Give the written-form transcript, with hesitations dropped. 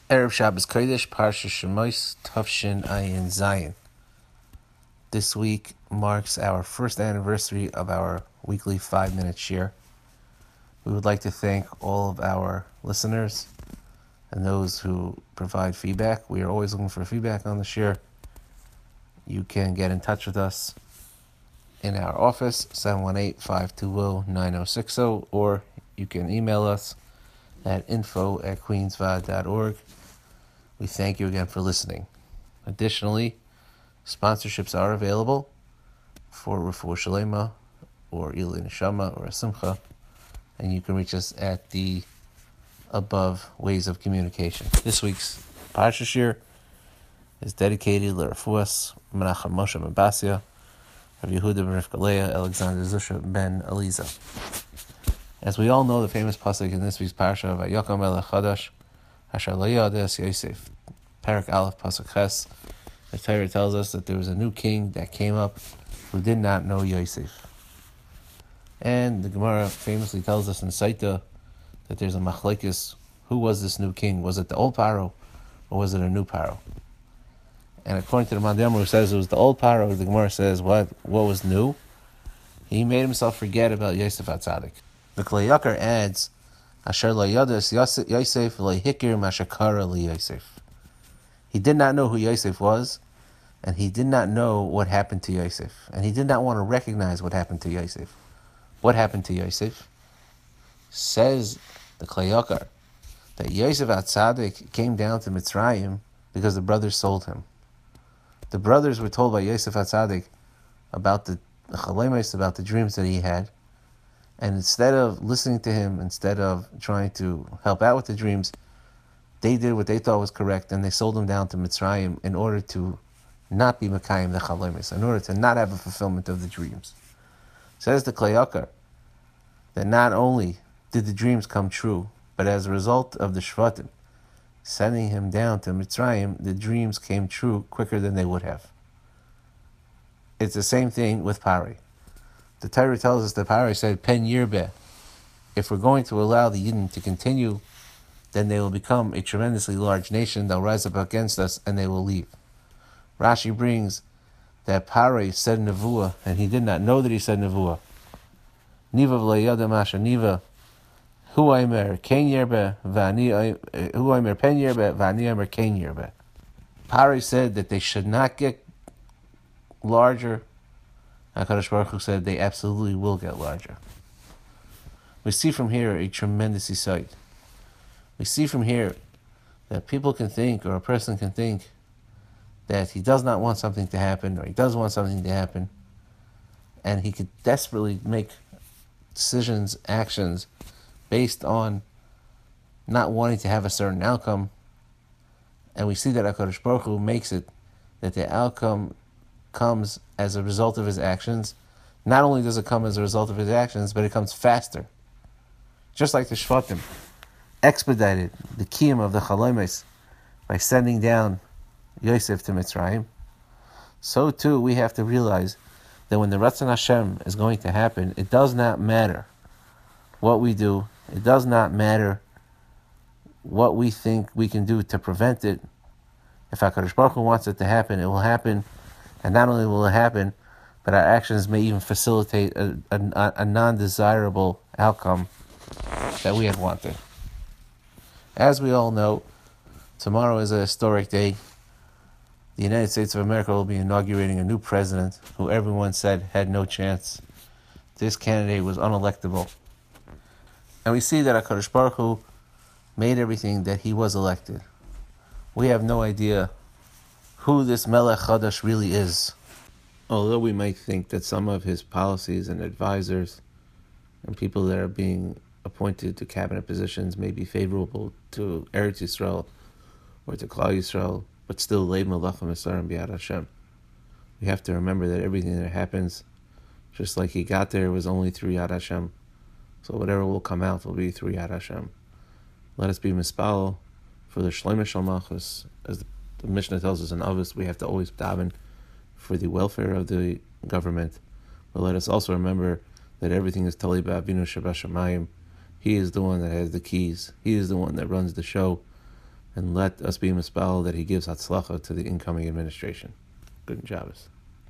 Erev Shabbos Kodesh, Parsha Shemos, Tafshin Ayin Zayin. This week marks our first anniversary of our weekly 5-minute shir. We would like to thank all of our listeners and those who provide feedback. We are always looking for feedback on the shir. You can get in touch with us in our office, 718-520-9060, or you can email us at info@queensvad.org. We thank you again for listening. Additionally, sponsorships are available for Refuah Shalema or Ilui Neshama or Simcha, and you can reach us at the above ways of communication. This week's Parsha Shir is dedicated to Refuas Menachem Moshe ben Basia, Rav Yehuda ben Rivka Leah, Alexander Zusha ben Eliza. As we all know, the famous pasuk in this week's Parsha, Vayakam Melech Chadash, Asher Lo Yades Yosef, Parak Aleph Pasuk Ches. The Torah tells us that there was a new king that came up who did not know Yosef. And the Gemara famously tells us in Saita that there's a machlekes. Who was this new king? Was it the old Paro or was it a new Paro? And according to the Mandamar, who says it was the old Paro, the Gemara says what was new? He made himself forget about Yosef HaTzadik. The Klei Yakar adds, Asher lo yades Yosef lo hikir mashakara li Yosef. He did not know who Yosef was, and he did not know what happened to Yosef. And he did not want to recognize what happened to Yosef. What happened to Yosef? Says the Klei Yakar that Yosef HaTzadik came down to Mitzrayim because the brothers sold him. The brothers were told by Yosef HaTzadik about the chalemes, about the dreams that he had, and instead of listening to him, instead of trying to help out with the dreams, they did what they thought was correct, and they sold him down to Mitzrayim in order to not be Mekayim the chalemes, in order to not have a fulfillment of the dreams. Says the Klei Yakar that not only did the dreams come true, but as a result of the Shvatim sending him down to Mitzrayim, the dreams came true quicker than they would have. It's the same thing with Pari. The Torah tells us that Pari said, Pen Yirbeh. If we're going to allow the Yidden to continue, then they will become a tremendously large nation. They'll rise up against us and they will leave. Rashi brings that Pari said Nevuah, and he did not know that he said Nevuah. Niva v'layada masha niva. Hu aimer ken yerbeh v'ani pen yerbeh v'ani aimer ken yerbeh. Pari said that they should not get larger. HaKadosh Baruch Hu said they absolutely will get larger. We see from here a tremendous insight. We see from here that people can think, or a person can think, that he does not want something to happen, or he does want something to happen, and he could desperately make decisions, actions, based on not wanting to have a certain outcome. And we see that HaKadosh Baruch Hu makes it that the outcome comes as a result of his actions. Not only does it come as a result of his actions, but it comes faster. Just like the Shvatim expedited the kiyum of the chalemes by sending down Yosef to Mitzrayim, so too we have to realize that when the Ratzon Hashem is going to happen, it does not matter what we do. It does not matter what we think we can do to prevent it. If HaKadosh Baruch Hu wants it to happen, it will happen. And not only will it happen, but our actions may even facilitate a non-desirable outcome that we had wanted. As we all know, tomorrow is a historic day. The United States of America will be inaugurating a new president who everyone said had no chance. This candidate was unelectable. And we see that HaKadosh Baruch Hu made everything that he was elected. We have no idea who this Melech Chadash really is. Although we might think that some of his policies and advisors and people that are being appointed to cabinet positions may be favorable to Eretz Yisrael or to Klal Yisrael, but still Leib Melachim Esarim B'Yad Hashem. We have to remember that everything that happens, just like he got there, was only through Yad Hashem. So whatever will come out will be through Yad Hashem. Let us be mispalo for the Shloimeh Shel Malchus. As the Mishnah tells us in Avos, we have to always daven for the welfare of the government. But let us also remember that everything is Tali B'Avinu Shebashamayim. He is the one that has the keys. He is the one that runs the show. And let us be mispal that he gives hatzlacha to the incoming administration. Good Shabbos.